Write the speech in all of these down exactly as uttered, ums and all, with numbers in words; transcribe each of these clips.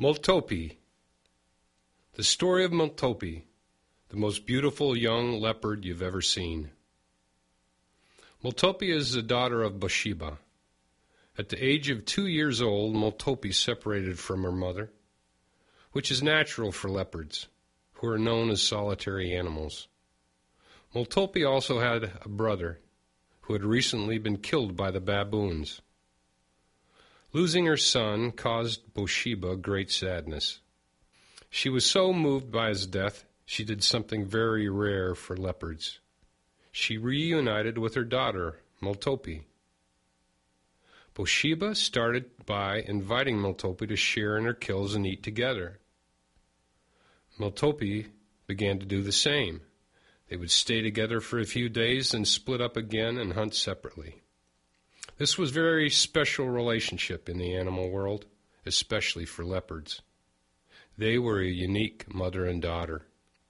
Multopi. The story of Multopi, the most beautiful young leopard you've ever seen. Multopi is the daughter of Bosheba. At the age of two years old, Multopi separated from her mother, which is natural for leopards, who are known as solitary animals. Multopi also had a brother who had recently been killed by the baboons. Losing her son caused Bosheba great sadness. She was so moved by his death, she did something very rare for leopards. She reunited with her daughter, Multopi. Bosheba started by inviting Multopi to share in her kills and eat together. Multopi began to do the same. They would stay together for a few days and split up again and hunt separately. This was a very special relationship in the animal world, especially for leopards. They were a unique mother and daughter.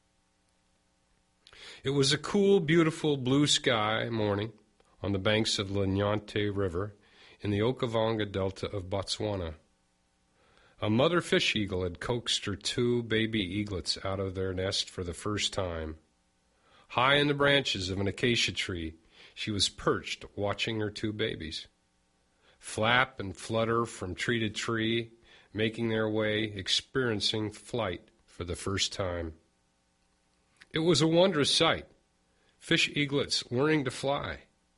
It was a cool, beautiful blue sky morning on the banks of the Nyante River in the Okavango Delta of Botswana. A mother fish eagle had coaxed her two baby eaglets out of their nest for the first time. High in the branches of an acacia tree, she was perched watching her two babies flap and flutter from tree to tree, making their way, experiencing flight for the first time. It was a wondrous sight, fish eaglets learning to fly.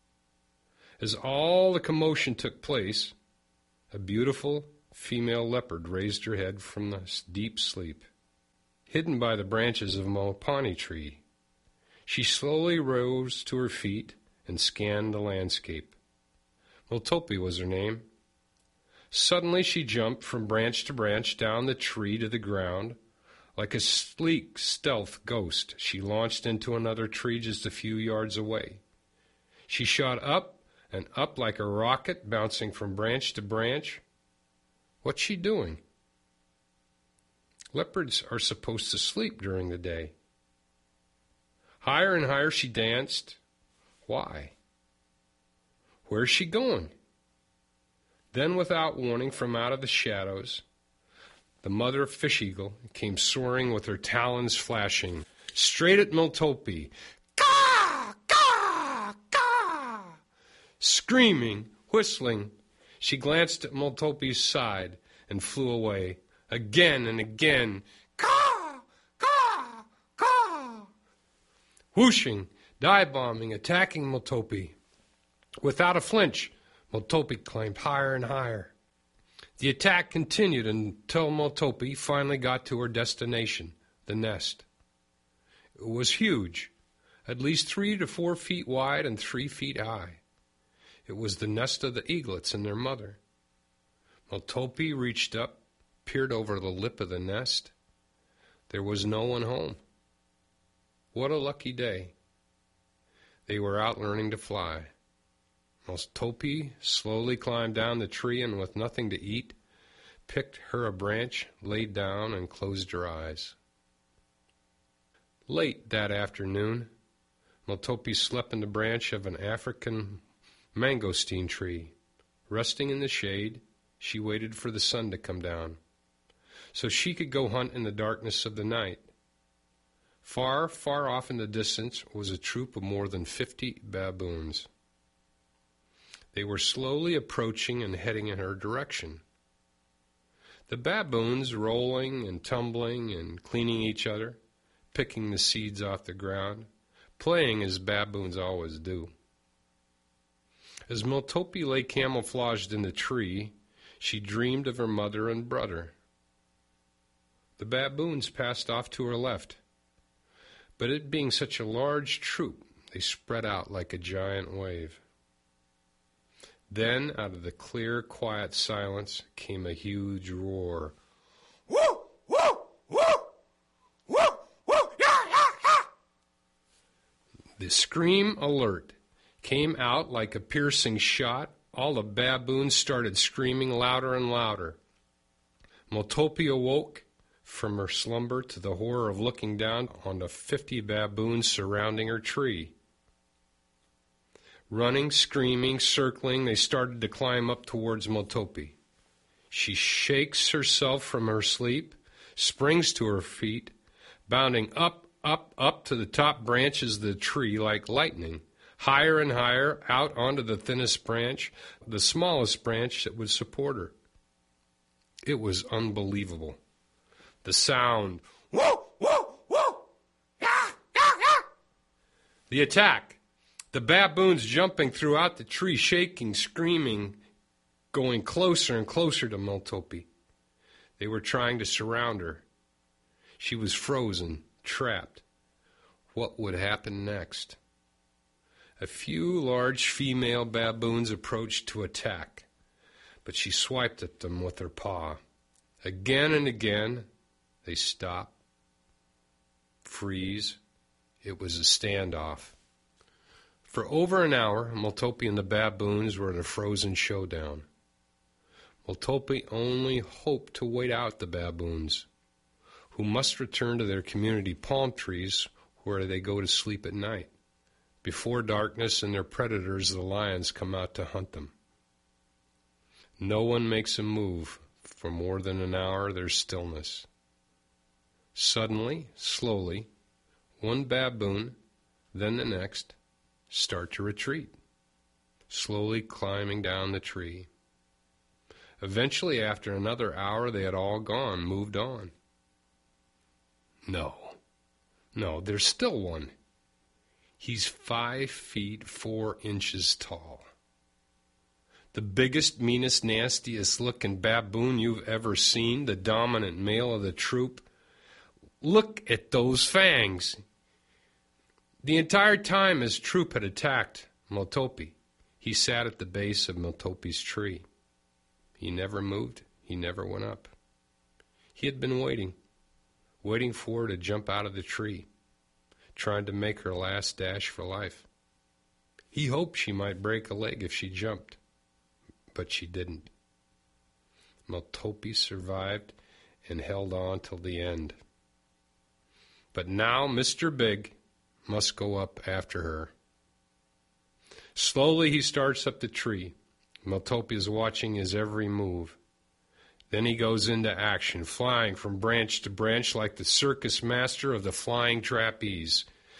As all the commotion took place, a beautiful female leopard raised her head from the deep sleep. Hidden by the branches of a mopani tree, she slowly rose to her feet and scanned the landscape. Multopi was her name. Suddenly she jumped from branch to branch down the tree to the ground. Like a sleek stealth ghost, she launched into another tree just a few yards away. She shot up and up like a rocket, bouncing from branch to branch. What's she doing? Leopards are supposed to sleep during the day. Higher and higher she danced. Why? Where's she going? Then, without warning, from out of the shadows, the mother fish eagle came soaring with her talons flashing, straight at Multopi. Caw! Caw! Caw! Screaming, whistling, she glanced at Multopi's side and flew away, again and again. Caw! Caw! Caw! Whooshing, dive-bombing, attacking Multopi. Without a flinch, Multopi climbed higher and higher. The attack continued until Multopi finally got to her destination, the nest. It was huge, at least three to four feet wide and three feet high. It was the nest of the eaglets and their mother. Multopi reached up, peered over the lip of the nest. There was no one home. What a lucky day. They were out learning to fly. Multopi slowly climbed down the tree and, with nothing to eat, picked her a branch, laid down, and closed her eyes. Late that afternoon, Multopi slept in the branch of an African mangosteen tree. Resting in the shade, she waited for the sun to come down, so she could go hunt in the darkness of the night. Far, far off in the distance was a troop of more than fifty baboons. They were slowly approaching and heading in her direction. The baboons rolling and tumbling and cleaning each other, picking the seeds off the ground, playing as baboons always do. As Multopi lay camouflaged in the tree, she dreamed of her mother and brother. The baboons passed off to her left, but it being such a large troop, they spread out like a giant wave. Then, out of the clear, quiet silence, came a huge roar. Woo! Woo! Woo! Woo! Woo! Yeah! Yeah! Yeah! The scream alert came out like a piercing shot. All the baboons started screaming louder and louder. Multopi awoke from her slumber to the horror of looking down on the fifty baboons surrounding her tree. Running, screaming, circling, they started to climb up towards Multopi. She shakes herself from her sleep, springs to her feet, bounding up, up, up to the top branches of the tree like lightning, higher and higher, out onto the thinnest branch, the smallest branch that would support her. It was unbelievable. The sound, whoa, whoa, whoa, ah, ah, ah. The attack, the baboons jumping throughout the tree, shaking, screaming, going closer and closer to Maltopi. They were trying to surround her. She was frozen, trapped. What would happen next? A few large female baboons approached to attack, but she swiped at them with her paw. Again and again, they stop, freeze. It was a standoff. For over an hour, Maltopi and the baboons were in a frozen showdown. Maltopi only hoped to wait out the baboons, who must return to their community palm trees where they go to sleep at night, before darkness and their predators, the lions, come out to hunt them. No one makes a move. For more than an hour, there's stillness. Suddenly, slowly, one baboon, then the next, start to retreat, slowly climbing down the tree. Eventually, after another hour, they had all gone, moved on. No, no, there's still one. He's five feet four inches tall. The biggest, meanest, nastiest looking baboon you've ever seen, the dominant male of the troop. Look at those fangs. The entire time his troop had attacked Maltopi, he sat at the base of Maltopi's tree. He never moved. He never went up. He had been waiting, waiting for her to jump out of the tree, trying to make her last dash for life. He hoped she might break a leg if she jumped, but she didn't. Maltopi survived and held on till the end. But now Mister Big must go up after her. Slowly he starts up the tree. Maltopi is watching his every move. Then he goes into action, flying from branch to branch like the circus master of the flying trapeze.